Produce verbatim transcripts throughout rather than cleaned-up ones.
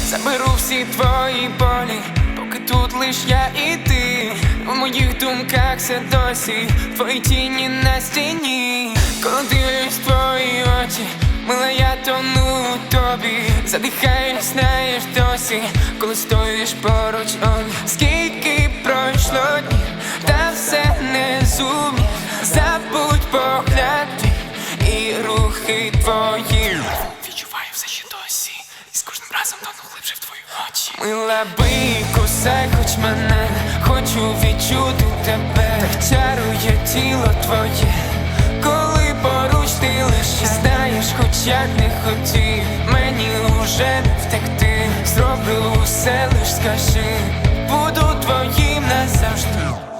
Заберу всі твої болі, поки тут лиш я і ти. У моїх думках все досі твої тіні на стіні. Коли дивлюсь в твої очі, мила, я тону у тобі. Задихаюсь, знаєш досі, коли стоїш поруч. Он скільки пройшло днів, та все не зумів. Забудь погляд твій і рухи твої. Відчуваю все ще досі, і з кожним разом тону глибше в твої очі. Мила, бий, кусай хоч мене, хочу відчути тебе. Так чарує тіло твоє, коли поруч ти лише. Знаєш, хоч як не хотів, мені уже не втекти. Зроблю усе, лиш скажи, буду твоїм назавжди.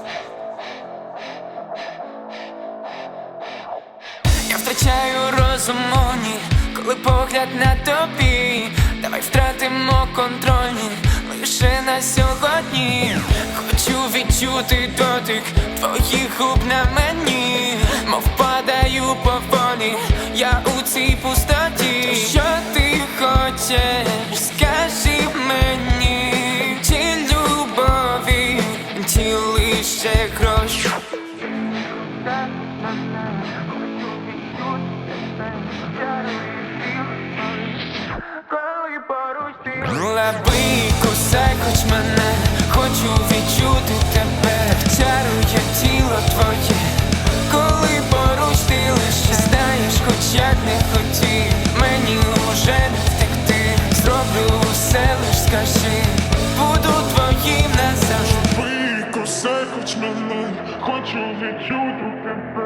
Я втрачаю розум у ній, коли погляд на тобі. Давай втратимо контроль лише на сьогодні. Хочу відчути дотик твоїх губ на мені, мов падаю поволі я у цій пустоті. Що ти хочеш, скажи мені, чи любові, чи лише гроші. Мила, бий, кусай хоч мене, хочу відчути тебе. Так чарує тіло твоє, коли поруч ти лише. Знаєш, хоч як не хотів, мені уже не втекти. Зроблю усе, лиш скажи, буду твоїм назавжди. Бий, кусай хоч мене, хочу відчути тебе.